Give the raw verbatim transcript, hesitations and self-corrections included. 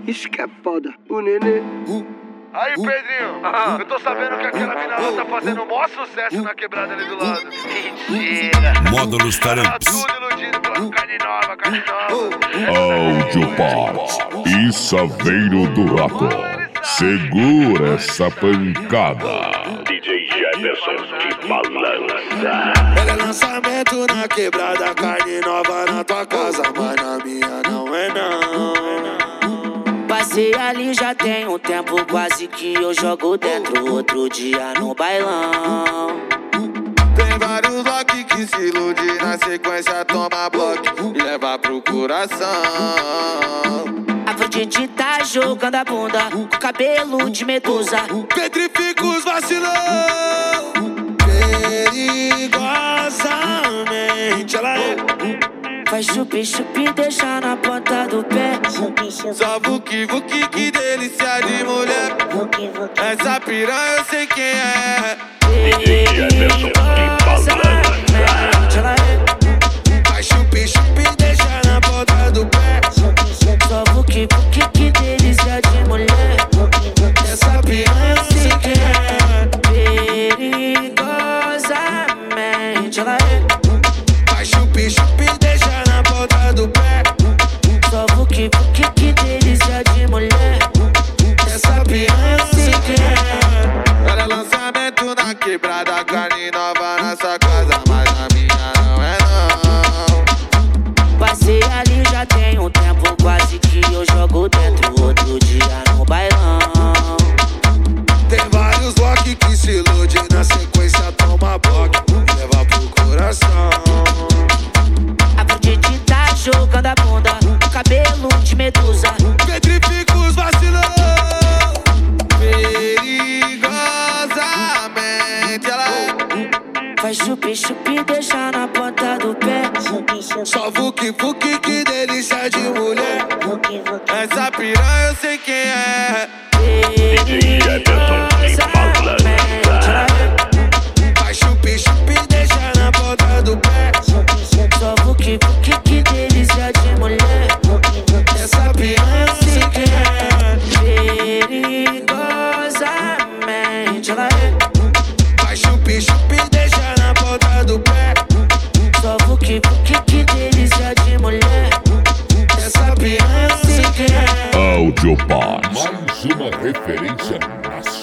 Isso que é foda, o nenê. Aí, Pedrinho, ah, eu tô sabendo que aquela mina lá tá fazendo o maior sucesso na quebrada ali do lado. Mentira! Módulos Taramps. Tá tudo iludido pela carne nova, carne nova. Audiopart e Saveiro do Rato. Segura essa pancada. D J Jefferson de balança. Ela é lançamento na quebrada, carne nova na tua casa, mas na minha não é não. Passei ali já tem um tempo, quase que eu jogo dentro. Outro dia no bailão. Tem vários lock que se ilude, na sequência toma bloco e leva pro coração. Afrodite tá jogando a bunda com cabelo de medusa. Petrifica os vacilão. Perigosamente ela é. Faz chupi-chupi, deixa na ponta do pé. Só vuki vuki, que delícia de mulher. Essa piranha eu sei quem é. D J Jefferson de balança. Faz chupi-chupi, deixa na ponta do pé. Só vuki vuki, que delícia de mulher. Essa piranha eu sei quem é. Perigosamente ela é. Faz chupi-chupi, deixa na ponta do pé. Só vuki vuki, que delícia de mulher. Essa piranha eu sei quem é. Ela é lançamento na quebrada, carne nova nessa casa, mas na minha não é não. Passei ali já tem um tempo, quase que eu jogo dentro. Outro dia no bailão. Tem vários lock que se ilude, na sequência toma bloco e leva pro coração. Afrodite tá jogando a bunda com cabelo de medusa. Petrifica os vacilão. Perigosamente ela é. Faz chupi-chupi, deixa na ponta do pé. Só vuki vuki, que delícia de mulher. Essa piranha eu sei quem é. D J Jefferson de balança. Faz chupi-chupi, deixa na ponta do pé. Só vuki vuki, que delícia de mulher. Essa piranha eu sei quem é. Perigosamente ela é. Faz chupi-chupi, deixa na ponta do pé. Só vuki vuki, que delícia de mulher. Essa piranha eu sei quem é. Audiopart. Mais uma referência nacional.